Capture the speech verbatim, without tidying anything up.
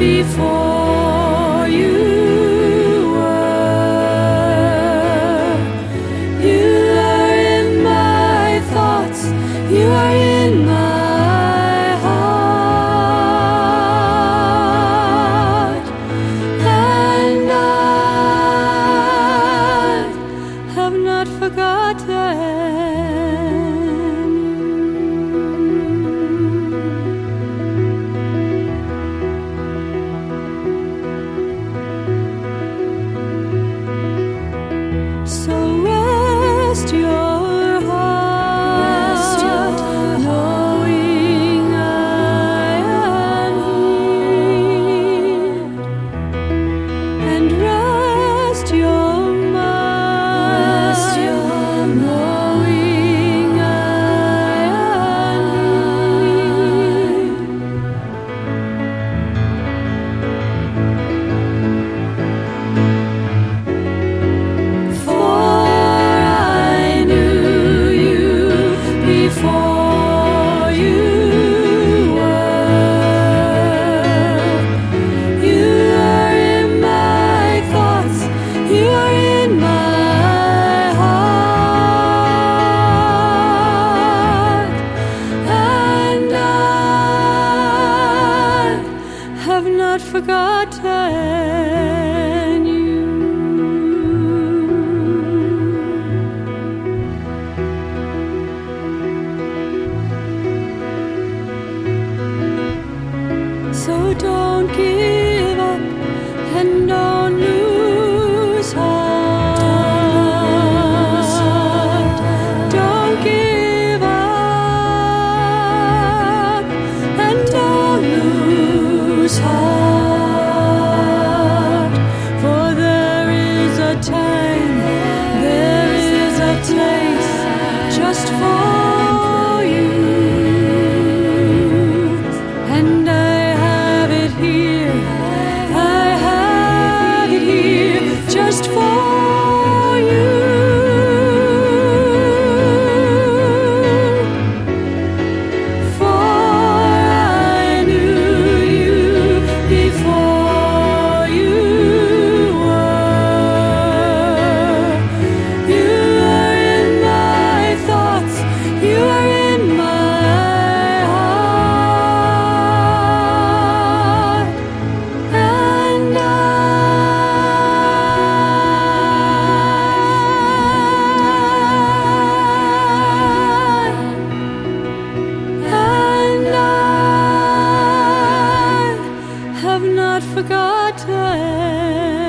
before you were. You are in my thoughts, you are in my heart, and I have not forgotten. So rest your heart, knowing I am here, and rest your mind, knowing I am here. For I knew you before you were. You are in my thoughts, you are in my heart, and I have not forgotten you. So don't give up and don't lose heart. Don't give up and don't lose heart. For there is a time, there is a place just for you, and I have it here, I have it here just for you. For I knew you before you were. You are in my thoughts, you are in my heart, and I and I have not forgotten.